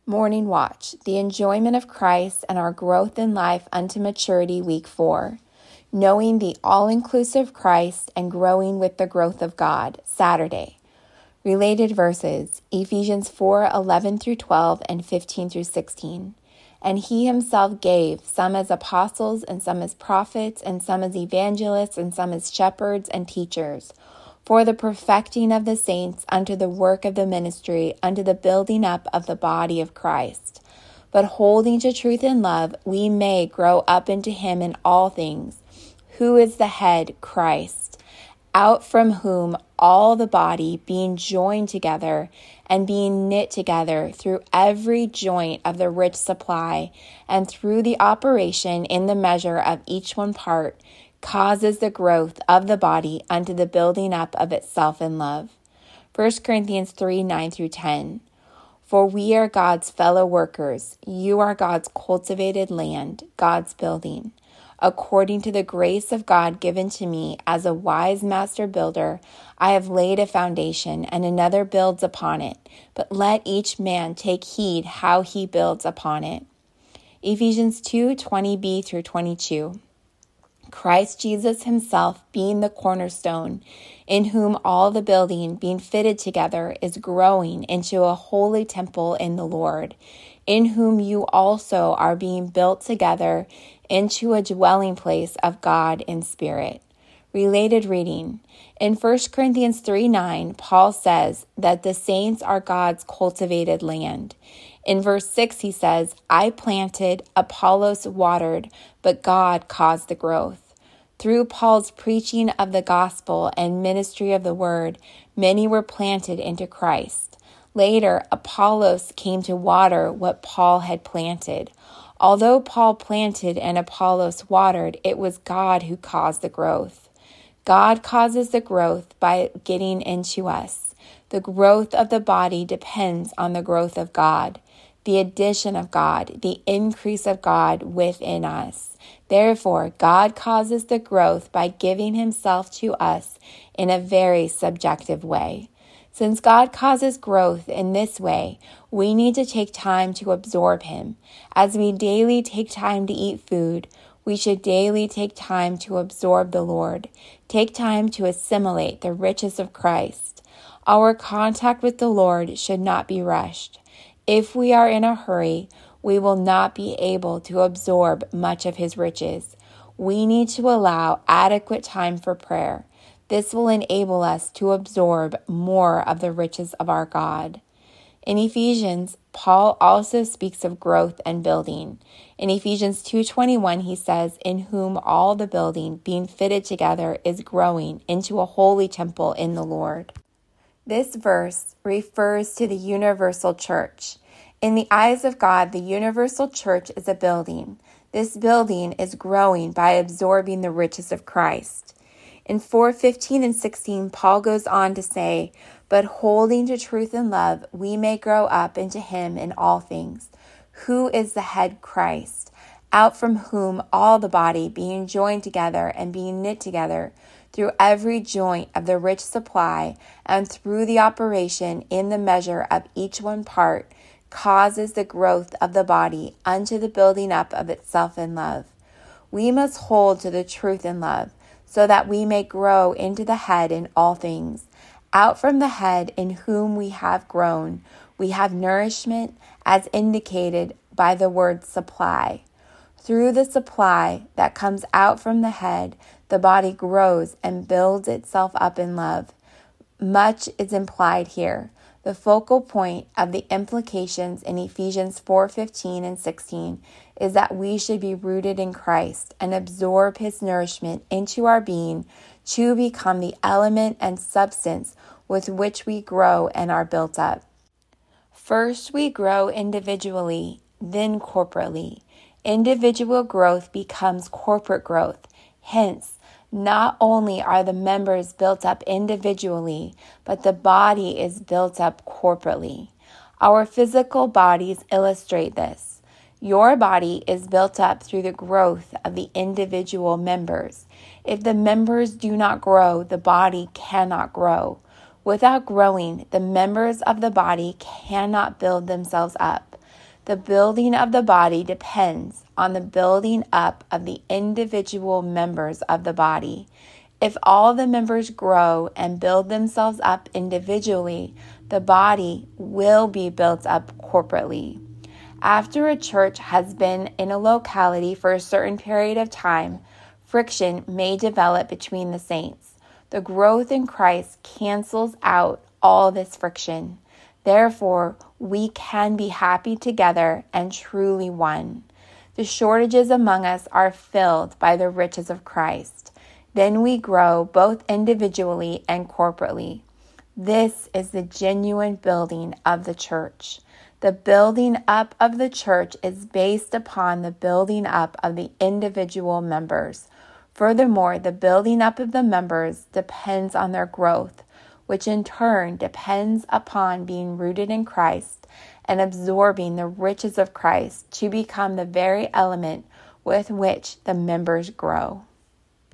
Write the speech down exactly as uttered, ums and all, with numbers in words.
Morning Watch, the enjoyment of Christ and our growth in life unto maturity, week four. Knowing the all-inclusive Christ and growing with the growth of God, Saturday. Related verses, Ephesians four, eleven through twelve and fifteen through sixteen. And he himself gave some as apostles and some as prophets and some as evangelists and some as shepherds and teachers, for the perfecting of the saints unto the work of the ministry, unto the building up of the body of Christ. But holding to truth in love, we may grow up into him in all things, who is the head, Christ, out from whom all the body, being joined together and being knit together through every joint of the rich supply, and through the operation in the measure of each one part, causes the growth of the body unto the building up of itself in love. First Corinthians three, nine through ten. For we are God's fellow workers. You are God's cultivated land, God's building. According to the grace of God given to me as a wise master builder, I have laid a foundation, and another builds upon it. But let each man take heed how he builds upon it. Ephesians two, twenty b through twenty-two. Christ Jesus himself being the cornerstone, in whom all the building being fitted together is growing into a holy temple in the Lord, in whom you also are being built together into a dwelling place of God in spirit. Related reading. In First Corinthians three, nine, Paul says that the saints are God's cultivated land. In verse six, he says, I planted, Apollos watered, but God caused the growth. Through Paul's preaching of the gospel and ministry of the word, many were planted into Christ. Later, Apollos came to water what Paul had planted. Although Paul planted and Apollos watered, it was God who caused the growth. God causes the growth by getting into us. The growth of the body depends on the growth of God, the addition of God, the increase of God within us. Therefore, God causes the growth by giving himself to us in a very subjective way. Since God causes growth in this way, we need to take time to absorb him. As we daily take time to eat food, we should daily take time to absorb the Lord. Take time to assimilate the riches of Christ. Our contact with the Lord should not be rushed. If we are in a hurry, we will not be able to absorb much of his riches. We need to allow adequate time for prayer. This will enable us to absorb more of the riches of our God. In Ephesians, Paul also speaks of growth and building. In Ephesians two twenty-one, he says, in whom all the building being fitted together is growing into a holy temple in the Lord. This verse refers to the universal church. In the eyes of God, the universal church is a building. This building is growing by absorbing the riches of Christ. In four fifteen and sixteen, Paul goes on to say, but holding to truth and love, we may grow up into him in all things, who is the head, Christ, out from whom all the body, being joined together and being knit together through every joint of the rich supply, and through the operation in the measure of each one part, causes the growth of the body unto the building up of itself in love. We must hold to the truth in love, so that we may grow into the head in all things. Out from the head in whom we have grown, we have nourishment as indicated by the word supply. Through the supply that comes out from the head, the body grows and builds itself up in love. Much is implied here. The focal point of the implications in Ephesians four fifteen and sixteen is that we should be rooted in Christ and absorb his nourishment into our being to become the element and substance with which we grow and are built up. First, we grow individually, then corporately. Individual growth becomes corporate growth. Hence, not only are the members built up individually, but the body is built up corporately. Our physical bodies illustrate this. Your body is built up through the growth of the individual members. If the members do not grow, the body cannot grow. Without growing, the members of the body cannot build themselves up. The building of the body depends on the building up of the individual members of the body. If all the members grow and build themselves up individually, the body will be built up corporately. After a church has been in a locality for a certain period of time, friction may develop between the saints. The growth in Christ cancels out all this friction. Therefore, we can be happy together and truly one. The shortages among us are filled by the riches of Christ. Then we grow both individually and corporately. This is the genuine building of the church. The building up of the church is based upon the building up of the individual members. Furthermore, the building up of the members depends on their growth, which in turn depends upon being rooted in Christ and absorbing the riches of Christ to become the very element with which the members grow.